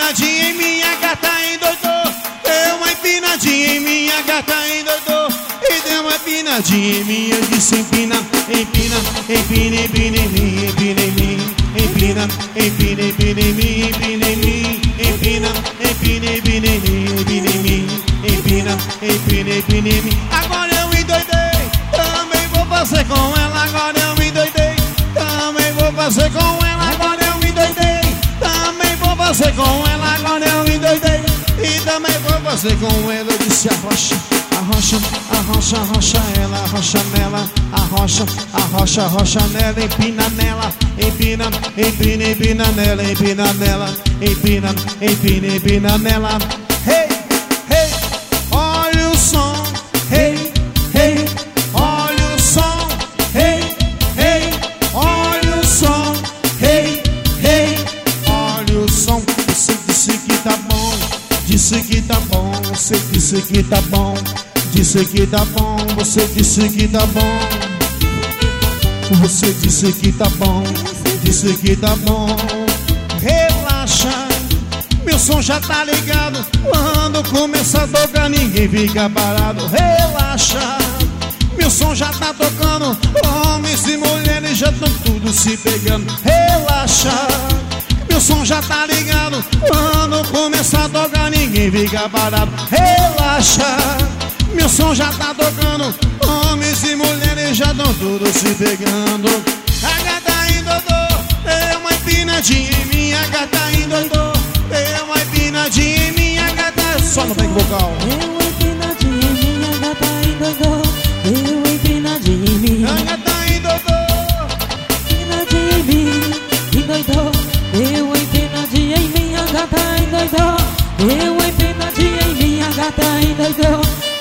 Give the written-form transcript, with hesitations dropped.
empinadinha em minha gata endoidou. Deu uma empinadinha em minha gata endoidou. E deu uma empinadinha em mim. Eu disse empina, empina, empina, empina em mim, empina em mim. Empina, empina, empina em mim, empina em mim. Empina, empina, empina em mim, empina em mim. Empina, empina, empina em mim. Agora eu endoidei, também vou fazer com ela. Agora eu me endoidei, também vou fazer com ela. Agora eu me endoidei, também vou fazer com ela. Agora eu me endoidei e também vou fazer com ela. Eu disse arrocha, arrocha, arrocha, arrocha ela, arrocha nela. Arrocha, arrocha, arrocha nela. Empina nela, empina, empina, empina nela. Empina nela, empina, empina, empina nela. Hey, hey, olha o som. Hey, hey, olha o som. Hey, hey, olha o som. Hey, hey, olha o som. Você disse que tá bom, disse que tá bom. Você disse que tá bom, disse que tá bom. Você disse que tá bom. Você disse que tá bom, disse que tá bom. Relaxa, meu som já tá ligado. Quando começa a tocar ninguém fica parado. Relaxa, meu som já tá tocando. Homens e mulheres já estão tudo se pegando. Relaxa, meu som já tá ligado. Quando começa a tocar ninguém fica parado. Relaxa, meu som já tá tocando. Homens e mulheres já estão tudo se pegando. A gata endoidou, deu uma empinadinha em minha gata endoidou. Deu uma empinadinha em minha gata. Só no back vocal. Deu uma empinadinha em minha gata endoidou. Deu uma empinadinha em mim. A gata endoidou. Empinadinha em mim, endoidou. Deu uma empinadinha em minha gata endoidou. Deu uma empinadinha em minha gata endoidou.